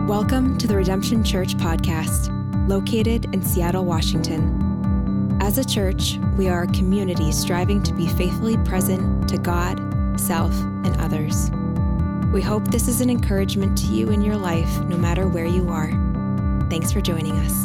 Welcome to the Redemption Church podcast, located in Seattle, Washington. As a church, we are a community striving to be faithfully present to God, self, and others. We hope this is an encouragement to you in your life, no matter where you are. Thanks for joining us.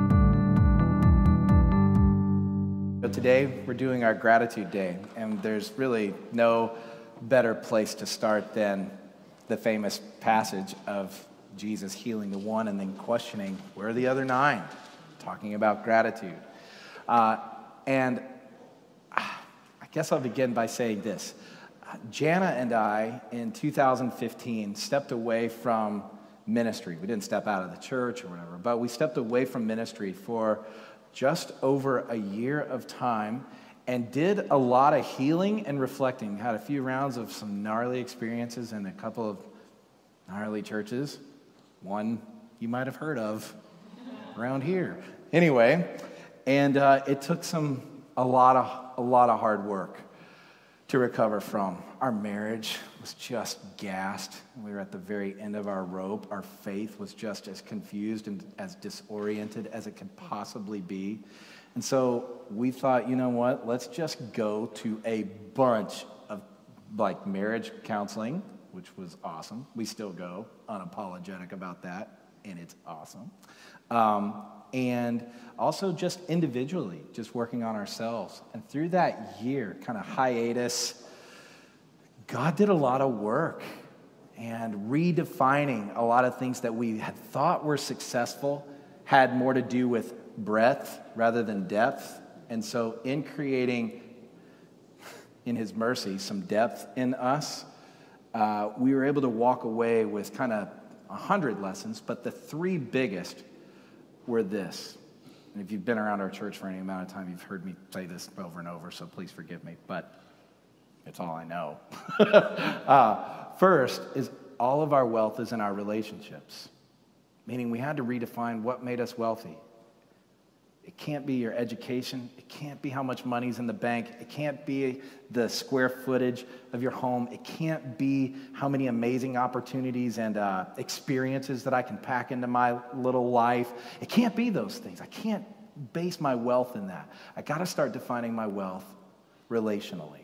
So today, we're doing our Gratitude Day, and there's really no better place to start than the famous passage of Jesus healing the one and then questioning, where are the other 9? Talking about gratitude. And I guess I'll begin by saying this. Jana and I, in 2015, stepped away from ministry. We didn't step out of the church or whatever, but we stepped away from ministry for just over a year of time and did a lot of healing and reflecting. Had a few rounds of some gnarly experiences in a couple of gnarly churches. One you might have heard of around here. Anyway, and it took a lot of hard work to recover from. Our marriage was just gassed. We were at the very end of our rope. Our faith was just as confused and as disoriented as it could possibly be. And so we thought, you know what? Let's just go to a bunch of marriage counseling, which was awesome. We still go, unapologetic about that, and it's awesome. And also just individually, just working on ourselves. And through that year, kind of hiatus, God did a lot of work and redefining a lot of things that we had thought were successful had more to do with breadth rather than depth. And so in creating, in His mercy, some depth in us, we were able to walk away with kind of 100 lessons, but the 3 biggest were this. And if you've been around our church for any amount of time, you've heard me say this over and over, so please forgive me, but it's all I know. First is all of our wealth is in our relationships, meaning we had to redefine what made us wealthy. It can't be your education. It can't be how much money's in the bank. It can't be the square footage of your home. It can't be how many amazing opportunities and experiences that I can pack into my little life. It can't be those things. I can't base my wealth in that. I got to start defining my wealth relationally.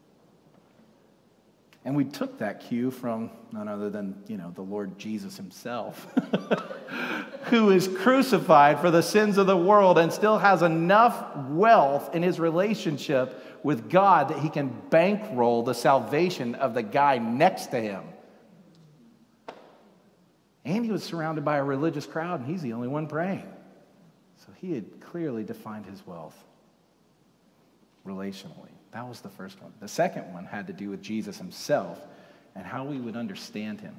And we took that cue from none other than, the Lord Jesus Himself, who is crucified for the sins of the world and still has enough wealth in His relationship with God that He can bankroll the salvation of the guy next to Him. And He was surrounded by a religious crowd, and He's the only one praying. So He had clearly defined His wealth relationally. That was the first one. The second one had to do with Jesus Himself and how we would understand Him.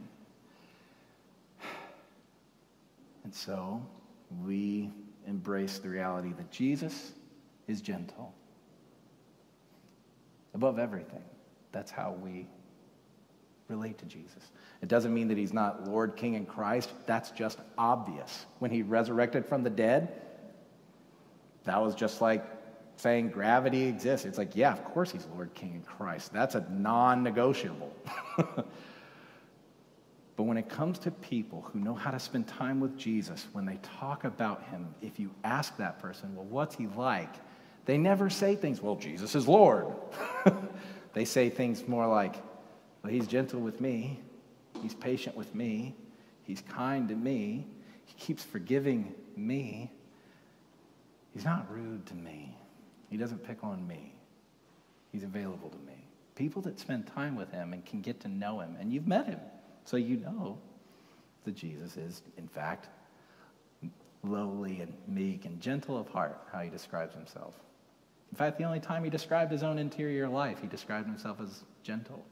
And so we embrace the reality that Jesus is gentle. Above everything. That's how we relate to Jesus. It doesn't mean that He's not Lord, King, and Christ. That's just obvious. When He resurrected from the dead, that was just like saying gravity exists. It's like, yeah, of course He's Lord, King, and Christ. That's a non-negotiable. But when it comes to people who know how to spend time with Jesus, when they talk about Him, if you ask that person, well, what's He like? They never say things, well, Jesus is Lord. They say things more like, well, He's gentle with me. He's patient with me. He's kind to me. He keeps forgiving me. He's not rude to me. He doesn't pick on me. He's available to me. People that spend time with Him and can get to know Him, and you've met Him, so you know that Jesus is, in fact, lowly and meek and gentle of heart, how He describes Himself. In fact, the only time He described His own interior life, He described Himself as gentle.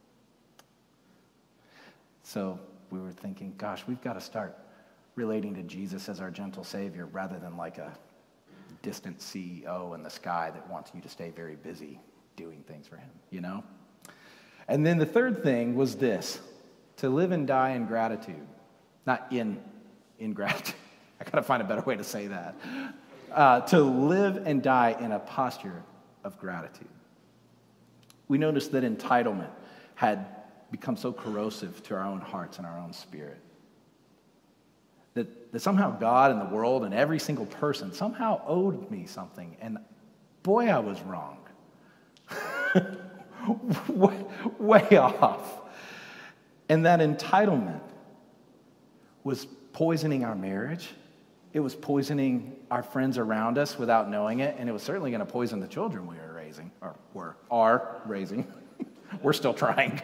So we were thinking, gosh, we've got to start relating to Jesus as our gentle Savior rather than like a distant CEO in the sky that wants you to stay very busy doing things for Him, And then the third thing was this, to live and die in gratitude. Not in gratitude. I got to find a better way to say that. To live and die in a posture of gratitude. We noticed that entitlement had become so corrosive to our own hearts and our own spirit. that somehow God and the world and every single person somehow owed me something. And boy, I was wrong. way off. And that entitlement was poisoning our marriage. It was poisoning our friends around us without knowing it. And it was certainly going to poison the children we were raising, or are raising. We're still trying.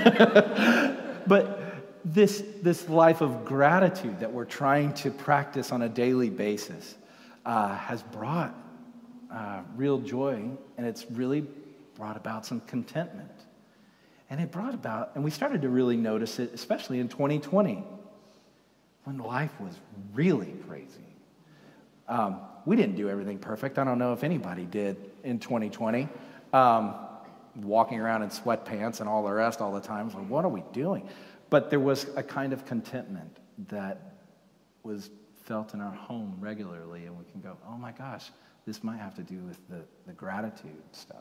But this life of gratitude that we're trying to practice on a daily basis has brought real joy, and it's really brought about some contentment. And it brought about, and we started to really notice it, especially in 2020, when life was really crazy. We didn't do everything perfect. I don't know if anybody did in 2020. Walking around in sweatpants and all the rest all the time. So what are we doing? But there was a kind of contentment that was felt in our home regularly, and we can go, oh my gosh, this might have to do with the gratitude stuff.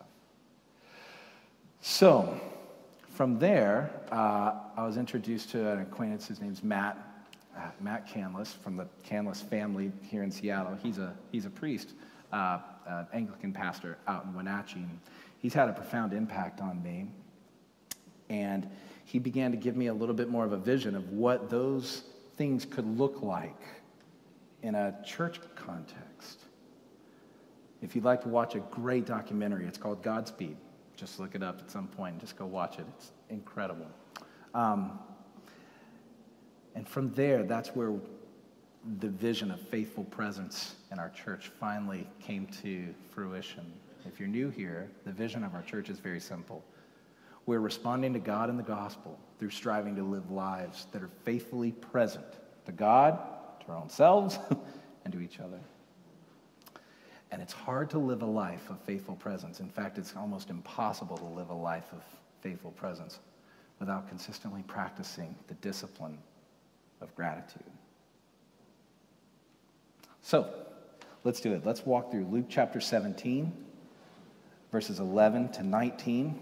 So from there, I was introduced to an acquaintance. His name's Matt Canlis, from the Canlis family here in Seattle. He's a priest, an Anglican pastor out in Wenatchee. He's had a profound impact on me, and he began to give me a little bit more of a vision of what those things could look like in a church context. If you'd like to watch a great documentary, it's called Godspeed. Just look it up at some point and just go watch it. It's incredible. And from there, that's where the vision of faithful presence in our church finally came to fruition. If you're new here, the vision of our church is very simple. We're responding to God in the gospel through striving to live lives that are faithfully present to God, to our own selves, and to each other. And it's hard to live a life of faithful presence. In fact, it's almost impossible to live a life of faithful presence without consistently practicing the discipline of gratitude. So, let's do it. Let's walk through Luke chapter 17, verses 11 to 19.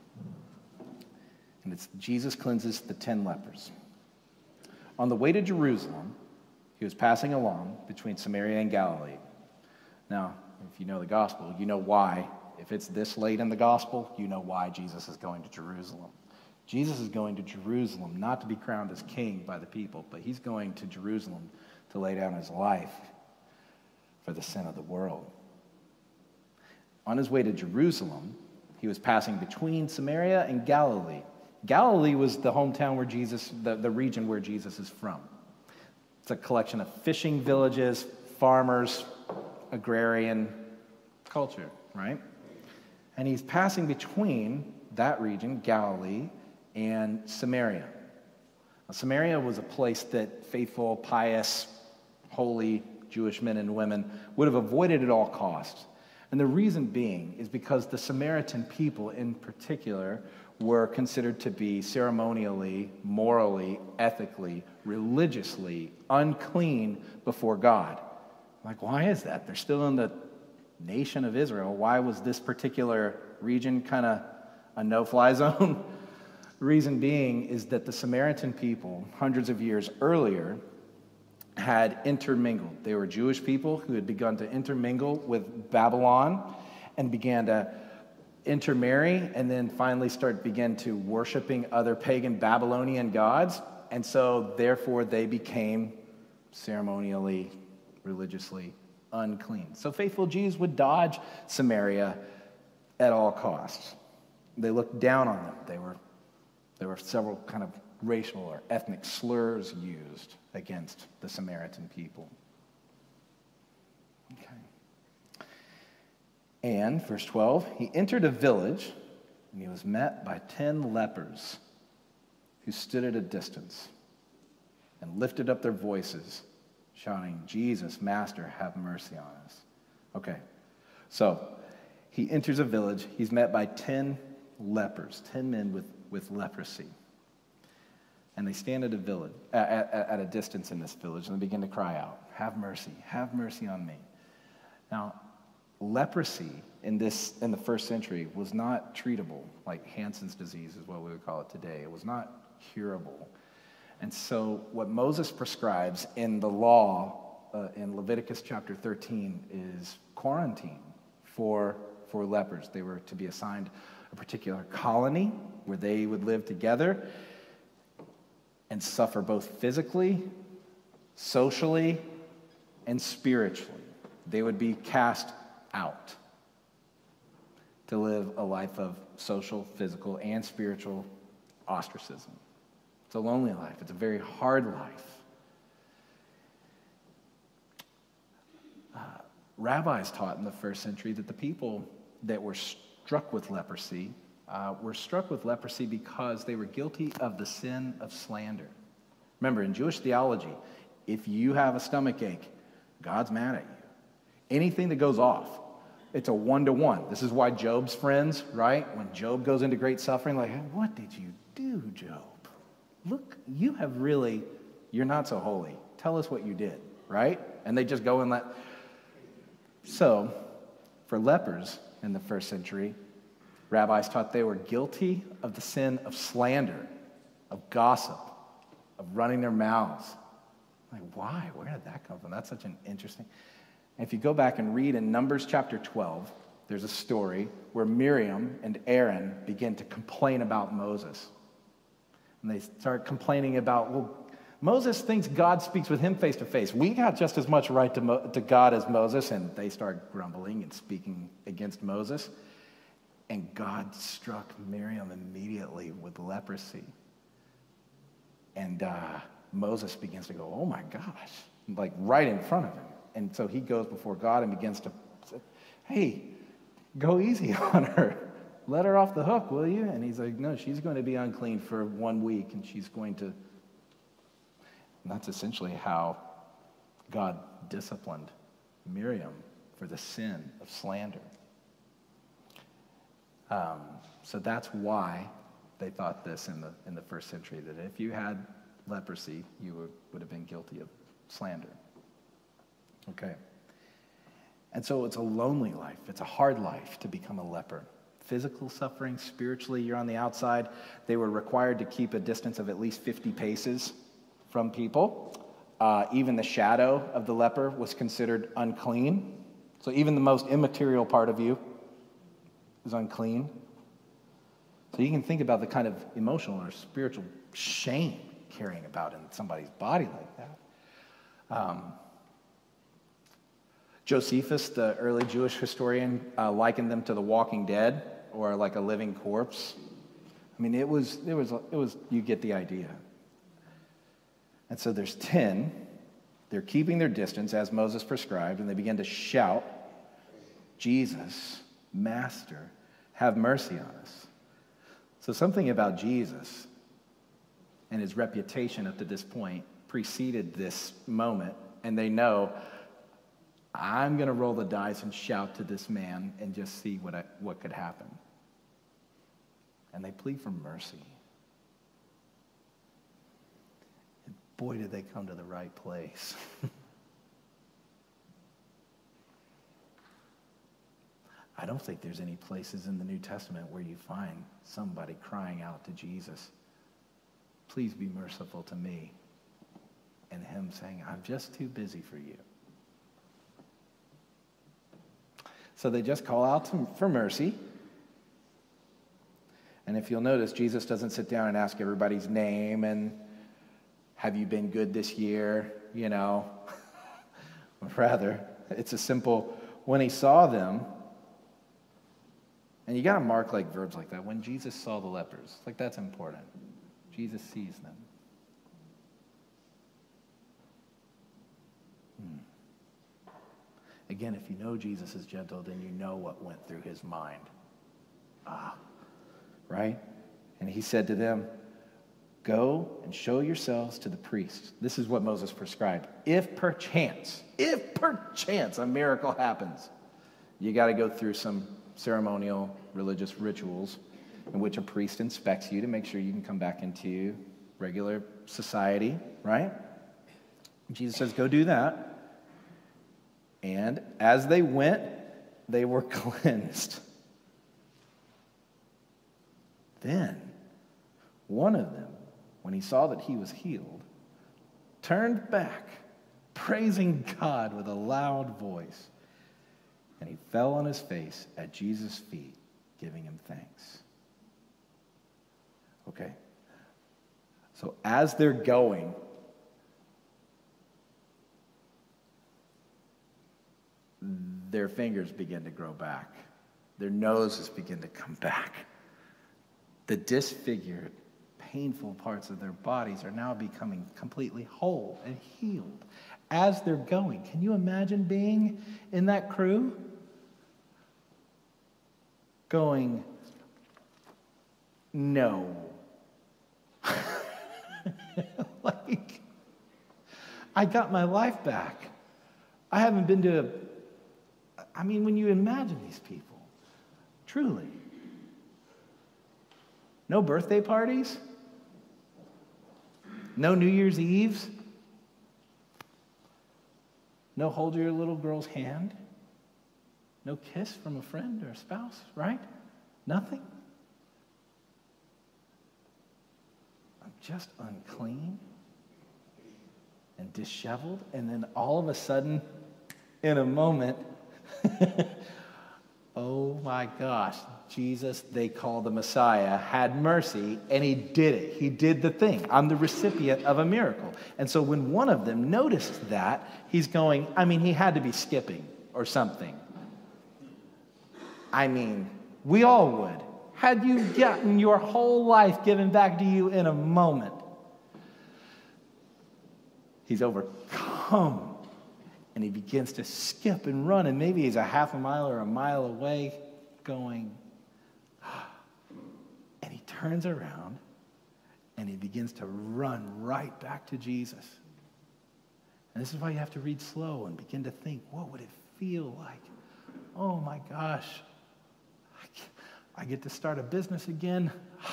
And it's Jesus cleanses the 10 lepers. On the way to Jerusalem, he was passing along between Samaria and Galilee. Now, if you know the gospel, you know why. If it's this late in the gospel, you know why Jesus is going to Jerusalem. Jesus is going to Jerusalem not to be crowned as king by the people, but he's going to Jerusalem to lay down his life for the sin of the world. On his way to Jerusalem, he was passing between Samaria and Galilee. Galilee was the hometown where Jesus, the region where Jesus is from. It's a collection of fishing villages, farmers, agrarian culture, right? And he's passing between that region, Galilee, and Samaria. Now, Samaria was a place that faithful, pious, holy Jewish men and women would have avoided at all costs. And the reason being is because the Samaritan people in particular were considered to be ceremonially, morally, ethically, religiously unclean before God. Like, why is that? They're still in the nation of Israel. Why was this particular region kind of a no-fly zone? The reason being is that the Samaritan people, hundreds of years earlier, had intermingled. They were Jewish people who had begun to intermingle with Babylon and began to intermarry, and then finally began to worshiping other pagan Babylonian gods. And so, therefore, they became ceremonially, religiously unclean. So faithful Jews would dodge Samaria at all costs. They looked down on them. There were several kind of racial or ethnic slurs used against the Samaritan people. Okay. And, verse 12, he entered a village, and he was met by 10 lepers who stood at a distance and lifted up their voices, shouting, "Jesus, Master, have mercy on us." Okay, so he enters a village. He's met by 10 lepers, 10 men with leprosy. And they stand at a distance in this village, and they begin to cry out, have mercy on me. Now, leprosy in the first century was not treatable, like Hansen's disease is what we would call it today. It was not curable. And so what Moses prescribes in the law, in Leviticus chapter 13, is quarantine for lepers. They were to be assigned a particular colony where they would live together and suffer both physically, socially, and spiritually. They would be cast out to live a life of social, physical, and spiritual ostracism. It's a lonely life. It's a very hard life. Rabbis taught in the first century that the people that were struck with leprosy because they were guilty of the sin of slander. Remember, in Jewish theology, if you have a stomach ache, God's mad at you. Anything that goes off, it's a one-to-one. This is why Job's friends, right? When Job goes into great suffering, like, what did you do, Job? Look, you're not so holy. Tell us what you did, right? And they just go and let. So, for lepers in the first century, rabbis taught they were guilty of the sin of slander, of gossip, of running their mouths. Like, why? Where did that come from? That's such an interesting. And if you go back and read in Numbers chapter 12, there's a story where Miriam and Aaron begin to complain about Moses. And they start complaining about, well, Moses thinks God speaks with him face to face. We got just as much right to God as Moses. And they start grumbling and speaking against Moses. And God struck Miriam immediately with leprosy. And Moses begins to go, oh my gosh, like right in front of him. And so he goes before God and begins to say, hey, go easy on her. Let her off the hook, will you? And he's like, no, she's going to be unclean for 1 week, and she's going to. And that's essentially how God disciplined Miriam for the sin of slander. So that's why they thought this in the first century, that if you had leprosy, you would have been guilty of slander. Okay. And so it's a lonely life. It's a hard life to become a leper. Physical suffering, spiritually, you're on the outside. They were required to keep a distance of at least 50 paces from people. Even the shadow of the leper was considered unclean. So even the most immaterial part of you is unclean. So you can think about the kind of emotional or spiritual shame carrying about in somebody's body like that. Josephus, the early Jewish historian, likened them to the walking dead or like a living corpse. I mean, it was. You get the idea. And so there's 10. They're keeping their distance as Moses prescribed, and they begin to shout, Jesus, Master, have mercy on us. So something about Jesus and his reputation up to this point preceded this moment, and they know, I'm going to roll the dice and shout to this man and just see what could happen. And they plead for mercy. And boy, did they come to the right place. I don't think there's any places in the New Testament where you find somebody crying out to Jesus, please be merciful to me. And him saying, I'm just too busy for you. So they just call out for mercy. And if you'll notice, Jesus doesn't sit down and ask everybody's name and have you been good this year, you know. Rather, it's a simple, when he saw them, and you got to mark like verbs like that. When Jesus saw the lepers, like that's important. Jesus sees them. Again, if you know Jesus is gentle, then you know what went through his mind. Right? And he said to them, go and show yourselves to the priests. This is what Moses prescribed. If perchance a miracle happens, you got to go through some ceremonial religious rituals in which a priest inspects you to make sure you can come back into regular society, right? Jesus says, go do that. And as they went, they were cleansed. Then one of them, when he saw that he was healed, turned back, praising God with a loud voice. And he fell on his face at Jesus' feet, giving him thanks. Okay? So as they're going, their fingers begin to grow back. Their noses begin to come back. The disfigured, painful parts of their bodies are now becoming completely whole and healed as they're going. Can you imagine being in that crew? Going, no. Like, I got my life back. I haven't been to when you imagine these people, truly. No birthday parties? No New Year's Eves? No hold your little girl's hand? No kiss from a friend or a spouse, right? Nothing? I'm just unclean and disheveled, and then all of a sudden, in a moment, oh my gosh, Jesus, they call the Messiah, had mercy, and he did it. He did the thing. I'm the recipient of a miracle. And so when one of them noticed that, he's going, he had to be skipping or something. We all would. Had you gotten your whole life given back to you in a moment? He's overcome. And he begins to skip and run, and maybe he's a half a mile or a mile away going, and he turns around and he begins to run right back to Jesus. And this is why you have to read slow and begin to think, what would it feel like? Oh my gosh, I get to start a business again.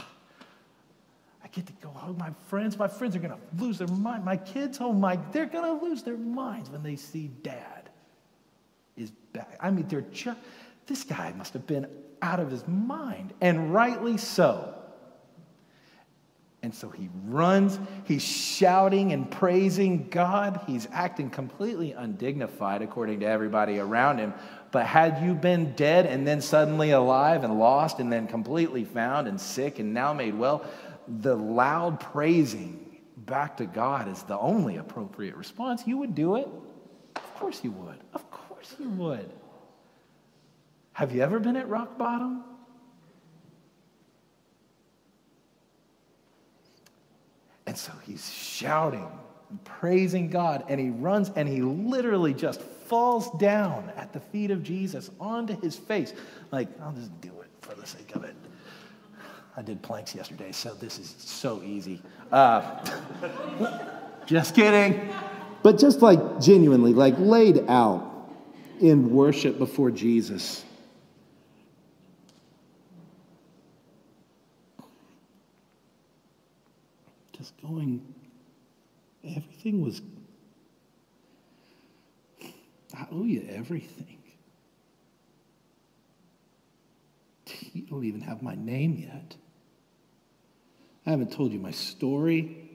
I get to go home. My friends are going to lose their mind. My kids, they're going to lose their minds when they see Dad is back. This guy must have been out of his mind, and rightly so. And so he runs, he's shouting and praising God. He's acting completely undignified according to everybody around him. But had you been dead and then suddenly alive and lost and then completely found and sick and now made well, the loud praising back to God is the only appropriate response. You would do it. Of course you would. Of course you would. Have you ever been at rock bottom? And so he's shouting and praising God, and he runs and he literally just falls down at the feet of Jesus onto his face. Like, I'll just do it for the sake of it. I did planks yesterday, so this is so easy. Just kidding. But just like genuinely, like laid out in worship before Jesus. Just going, everything was, I owe you everything. You don't even have my name yet. I haven't told you my story.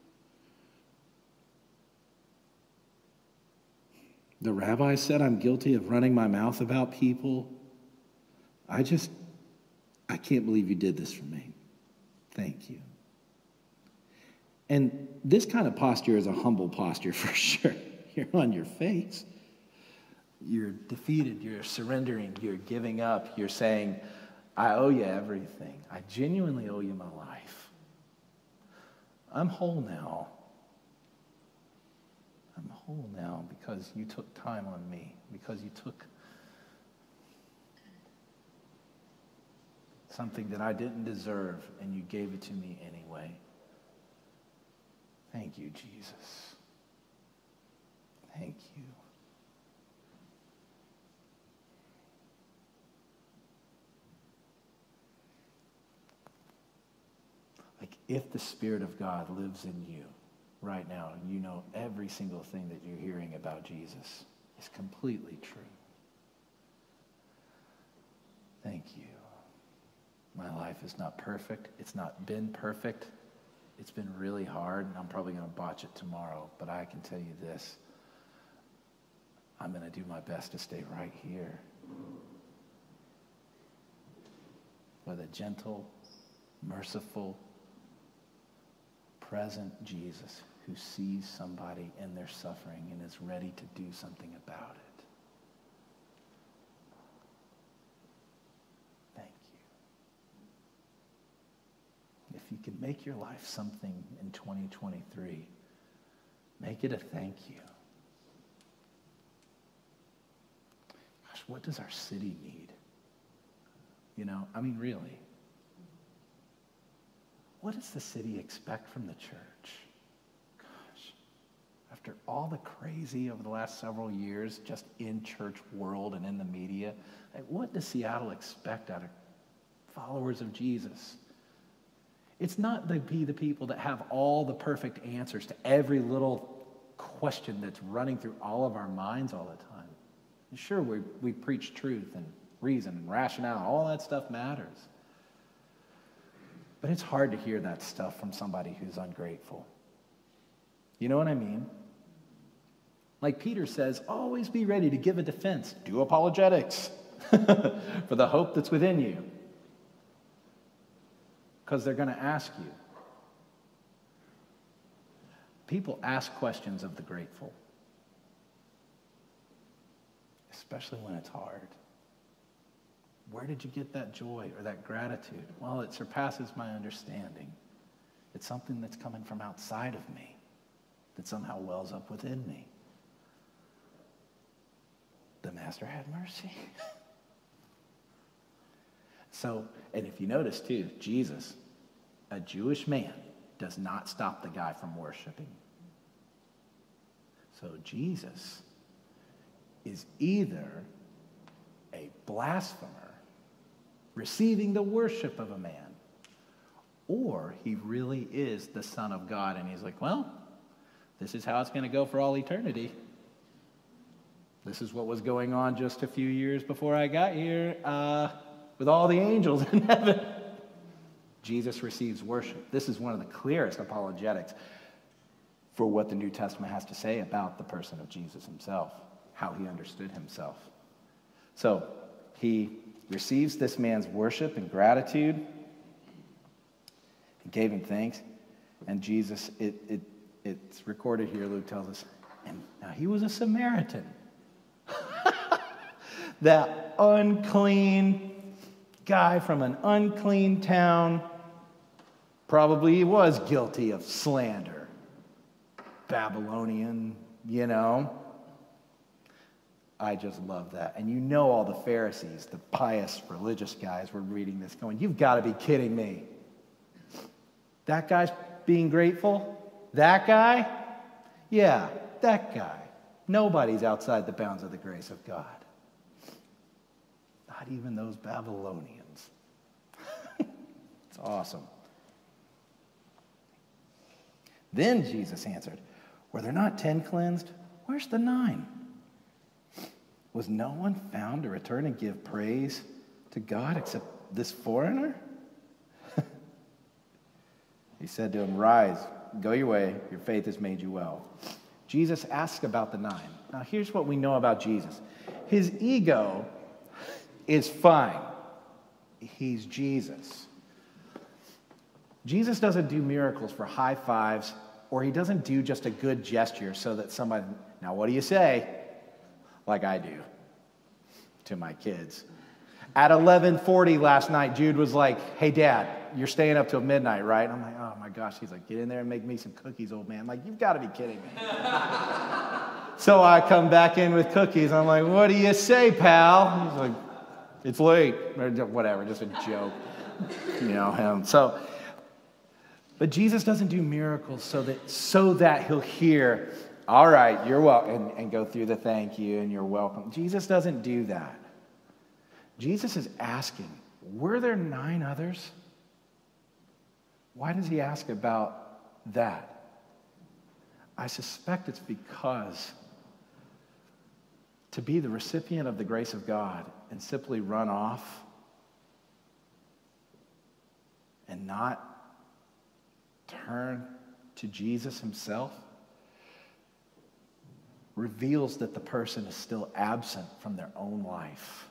The rabbi said I'm guilty of running my mouth about people. I can't believe you did this for me. Thank you. And this kind of posture is a humble posture for sure. You're on your face. You're defeated. You're surrendering. You're giving up. You're saying, I owe you everything. I genuinely owe you my life. I'm whole now. I'm whole now because you took time on me, because you took something that I didn't deserve and you gave it to me anyway. Thank you, Jesus. Thank you. Like, if the Spirit of God lives in you right now, you know every single thing that you're hearing about Jesus is completely true. Thank you. My life is not perfect. It's not been perfect. It's been really hard, and I'm probably going to botch it tomorrow, but I can tell you this. I'm going to do my best to stay right here with a gentle, merciful, present Jesus who sees somebody in their suffering and is ready to do something about it. Thank you. If you can make your life something in 2023, make it a thank you. Gosh, what does our city need? You know, I mean, really. What does the city expect from the church? Gosh, after all the crazy over the last several years, just in church world and in the media, like, what does Seattle expect out of followers of Jesus? It's not to be the people that have all the perfect answers to every little question that's running through all of our minds all the time. And sure, we preach truth and reason and rationale. All that stuff matters. But it's hard to hear that stuff from somebody who's ungrateful. You know what I mean? Like Peter says, always be ready to give a defense. Do apologetics for the hope that's within you. Because they're going to ask you. People ask questions of the grateful. Especially when it's hard. Where did you get that joy or that gratitude? Well, it surpasses my understanding. It's something that's coming from outside of me that somehow wells up within me. The Master had mercy. So, and if you notice too, Jesus, a Jewish man, does not stop the guy from worshiping. So Jesus is either a blasphemer receiving the worship of a man, or he really is the Son of God, and he's like, well, this is how it's going to go for all eternity. This is what was going on just a few years before I got here with all the angels in heaven. Jesus receives worship. This is one of the clearest apologetics for what the New Testament has to say about the person of Jesus himself, how he understood himself. So he receives this man's worship and gratitude. He gave him thanks. And Jesus, it's recorded here, Luke tells us, and now he was a Samaritan. That unclean guy from an unclean town, probably he was guilty of slander. Babylonian, you know. I just love that. And you know all the Pharisees, the pious religious guys were reading this going, you've got to be kidding me. That guy's being grateful? That guy? Yeah, that guy. Nobody's outside the bounds of the grace of God. Not even those Babylonians. It's awesome. Then Jesus answered, were there not 10 cleansed? Where's the 9? Was no one found to return and give praise to God except this foreigner? He said to him, rise, go your way, your faith has made you well. Jesus asks about the 9. Now here's what we know about Jesus. His ego is fine. He's Jesus. Jesus doesn't do miracles for high fives, or he doesn't do just a good gesture so that somebody, now what do you say? Like I do to my kids. At 11:40 last night, Jude was like, hey, Dad, you're staying up till midnight, right? And I'm like, oh, my gosh. He's like, get in there and make me some cookies, old man. I'm like, you've got to be kidding me. So I come back in with cookies. I'm like, what do you say, pal? He's like, it's late. Or whatever, just a joke. You know him. So, but Jesus doesn't do miracles so that he'll hear, all right, you're welcome, and go through the thank you and you're welcome. Jesus doesn't do that. Jesus is asking, were there 9 others? Why does he ask about that? I suspect it's because to be the recipient of the grace of God and simply run off and not turn to Jesus himself reveals that the person is still absent from their own life.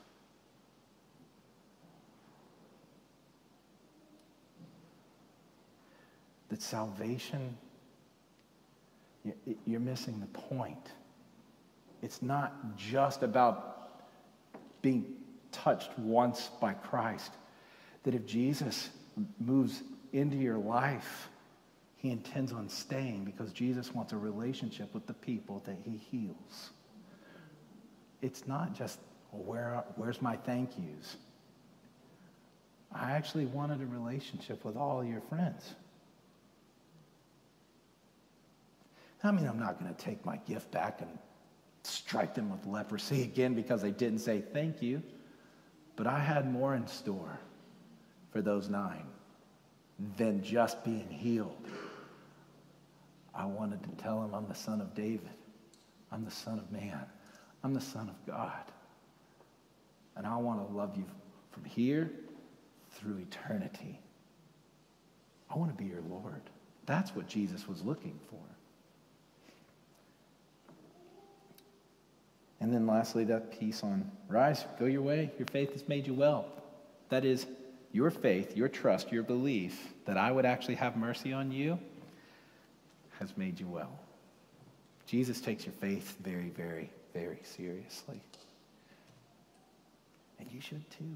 That salvation, you're missing the point. It's not just about being touched once by Christ. That if Jesus moves into your life, he intends on staying because Jesus wants a relationship with the people that he heals. It's not just, well, where's my thank yous? I actually wanted a relationship with all your friends. I mean, I'm not going to take my gift back and strike them with leprosy again because they didn't say thank you. But I had more in store for those 9 than just being healed. I wanted to tell them I'm the son of David. I'm the son of man. I'm the son of God. And I want to love you from here through eternity. I want to be your Lord. That's what Jesus was looking for. And then lastly, that piece on rise, go your way, your faith has made you well. That is, your faith, your trust, your belief that I would actually have mercy on you has made you well. Jesus takes your faith very, very, very seriously. And you should too.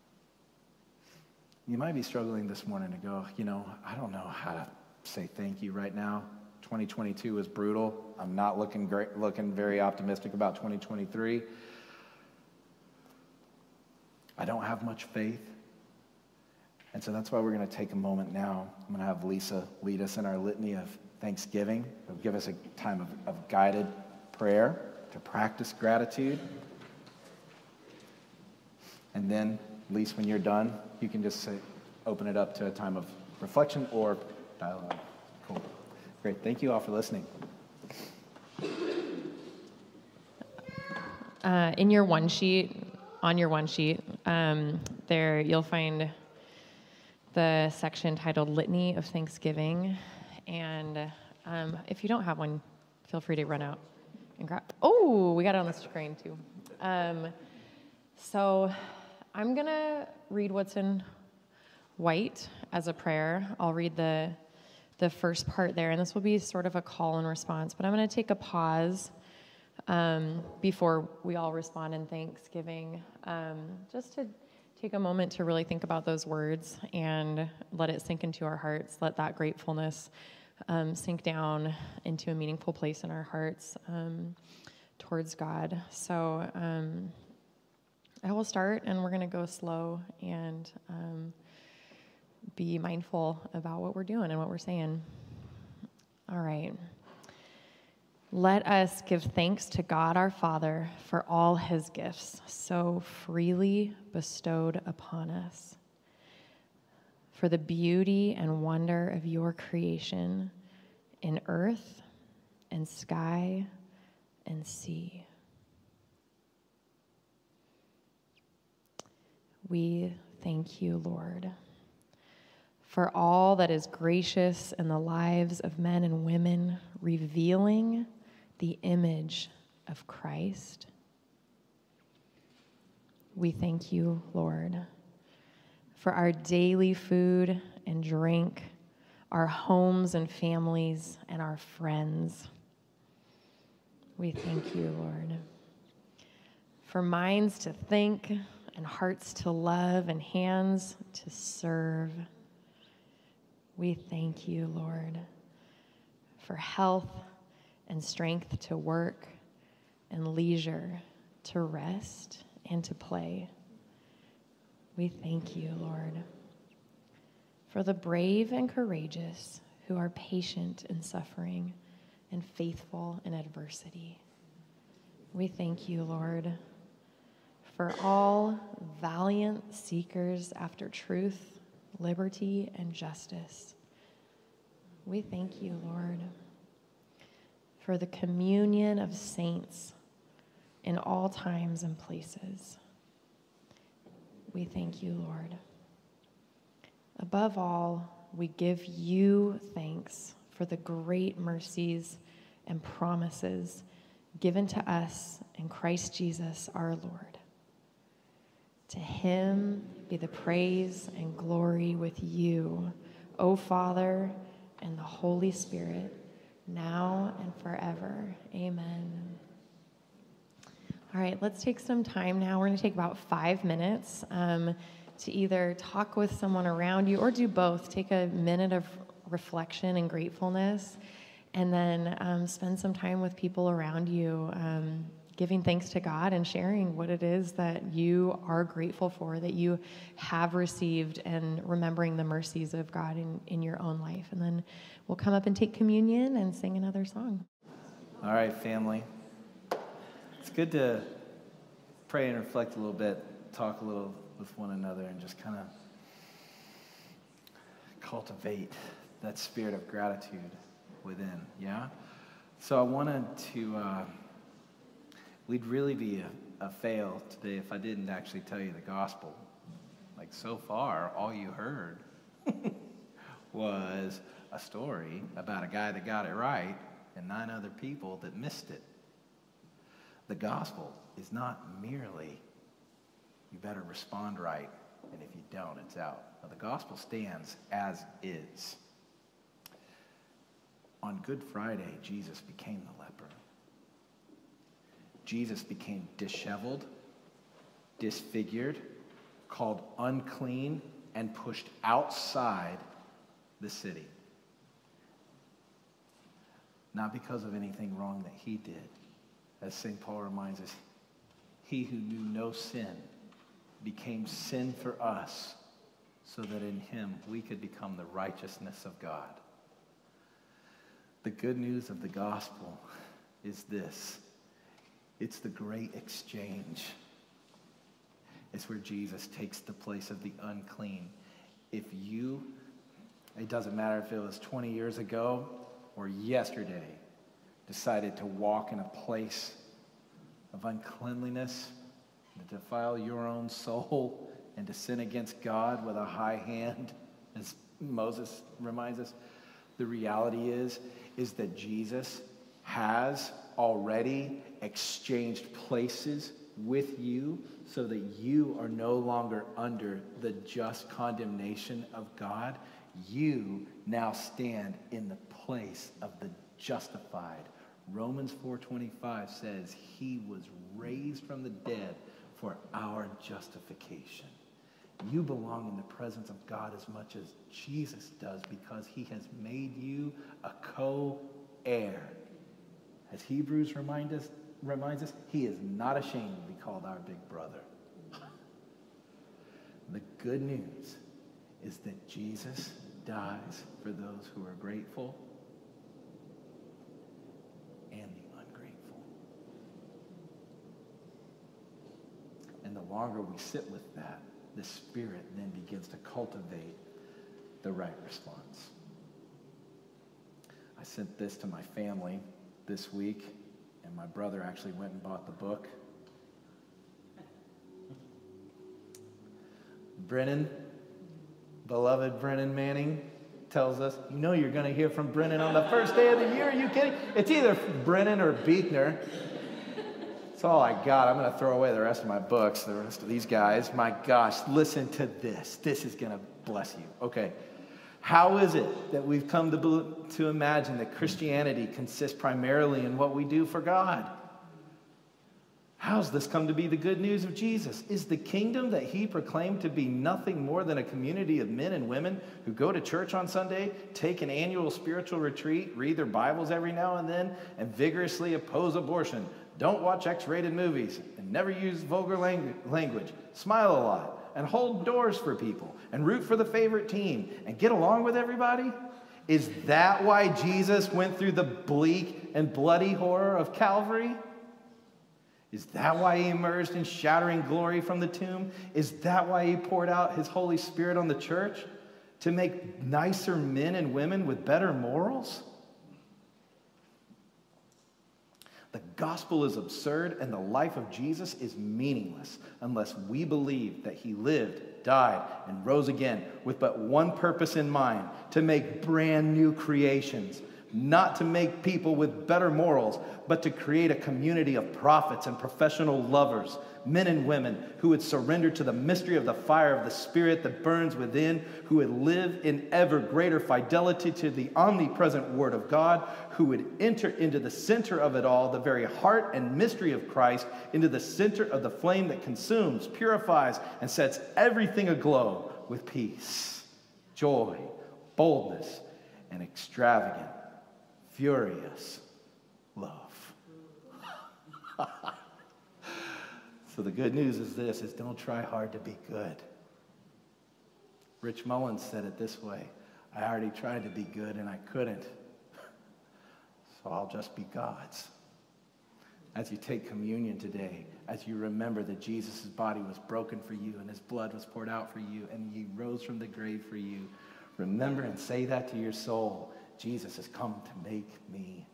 You might be struggling this morning to go, I don't know how to say thank you right now. 2022 was brutal. I'm not looking very optimistic about 2023. I don't have much faith. And so that's why we're going to take a moment now. I'm going to have Lisa lead us in our litany of thanksgiving. It'll give us a time of guided prayer to practice gratitude. And then, Lisa, when you're done, you can just open it up to a time of reflection or dialogue. Cool. Great. Thank you all for listening. On your one sheet, there you'll find the section titled Litany of Thanksgiving. And if you don't have one, feel free to run out and grab. Oh, we got it on the screen too. So I'm going to read what's in white as a prayer. I'll read the first part there, and this will be sort of a call and response, but I'm going to take a pause before we all respond in thanksgiving, just to take a moment to really think about those words and let it sink into our hearts, let that gratefulness sink down into a meaningful place in our hearts towards God. So I will start, and we're going to go slow and be mindful about what we're doing and what we're saying. All right. Let us give thanks to God our Father for all his gifts so freely bestowed upon us, for the beauty and wonder of your creation in earth and sky and sea. We thank you, Lord, for all that is gracious in the lives of men and women, revealing the image of Christ. We thank you, Lord, for our daily food and drink, our homes and families, and our friends. We thank you, Lord, for minds to think and hearts to love and hands to serve. We thank you, Lord, for health and strength to work and leisure to rest and to play. We thank you, Lord, for the brave and courageous who are patient in suffering and faithful in adversity. We thank you, Lord, for all valiant seekers after truth, liberty, and justice. We thank you, Lord, for the communion of saints in all times and places. We thank you, Lord. Above all, we give you thanks for the great mercies and promises given to us in Christ Jesus our Lord. To him be the praise and glory with you, O Father, and the Holy Spirit, now and forever. Amen. All right, let's take some time now. We're going to take about 5 minutes to either talk with someone around you or do both. Take a minute of reflection and gratefulness, and then spend some time with people around you, giving thanks to God and sharing what it is that you are grateful for, that you have received, and remembering the mercies of God in your own life. And then we'll come up and take communion and sing another song. All right, family. It's good to pray and reflect a little bit, talk a little with one another, and just kind of cultivate that spirit of gratitude within, yeah? So I wanted to, we'd really be a fail today if I didn't actually tell you the gospel. Like, so far, all you heard was a story about a guy that got it right and 9 other people that missed it. The gospel is not merely, you better respond right, and if you don't, it's out. Now, the gospel stands as is. On Good Friday, Jesus became the leper. Jesus became disheveled, disfigured, called unclean, and pushed outside the city. Not because of anything wrong that he did. As St. Paul reminds us, he who knew no sin became sin for us, so that in him we could become the righteousness of God. The good news of the gospel is this. It's the great exchange. It's where Jesus takes the place of the unclean. It doesn't matter if it was 20 years ago or yesterday, decided to walk in a place of uncleanliness, to defile your own soul, and to sin against God with a high hand, as Moses reminds us, the reality is that Jesus has already exchanged places with you so that you are no longer under the just condemnation of God. You now stand in the place of the justified. Romans 4:25 says he was raised from the dead for our justification. You belong in the presence of God as much as Jesus does, because he has made you a co-heir. As Hebrews reminds us, he is not ashamed to be called our big brother. The good news is that Jesus dies for those who are grateful and the ungrateful. And the longer we sit with that, the Spirit then begins to cultivate the right response. I sent this to my family this week, and my brother actually went and bought the book. Brennan, beloved Brennan Manning, tells us, you know you're going to hear from Brennan on the first day of the year. Are you kidding? It's either Brennan or Beekner. That's all I got. I'm going to throw away the rest of my books, the rest of these guys. My gosh, listen to this. This is going to bless you. Okay. How is it that we've come to imagine that Christianity consists primarily in what we do for God? How's this come to be the good news of Jesus? Is the kingdom that he proclaimed to be nothing more than a community of men and women who go to church on Sunday, take an annual spiritual retreat, read their Bibles every now and then, and vigorously oppose abortion, don't watch X-rated movies, and never use vulgar language, smile a lot, and hold doors for people, and root for the favorite team, and get along with everybody? Is that why Jesus went through the bleak and bloody horror of Calvary? Is that why he emerged in shattering glory from the tomb? Is that why he poured out his Holy Spirit on the church? To make nicer men and women with better morals? The gospel is absurd, and the life of Jesus is meaningless unless we believe that he lived died, and rose again with but one purpose in mind, to make brand new creations, not to make people with better morals, but to create a community of prophets and professional lovers, men and women who would surrender to the mystery of the fire of the Spirit that burns within, who would live in ever greater fidelity to the omnipresent Word of God, who would enter into the center of it all, the very heart and mystery of Christ, into the center of the flame that consumes, purifies, and sets everything aglow with peace, joy, boldness, and extravagant, furious love. So the good news is this, is don't try hard to be good. Rich Mullins said it this way, I already tried to be good and I couldn't, so I'll just be God's. As you take communion today, as you remember that Jesus' body was broken for you and his blood was poured out for you and he rose from the grave for you, remember and say that to your soul, Jesus has come to make me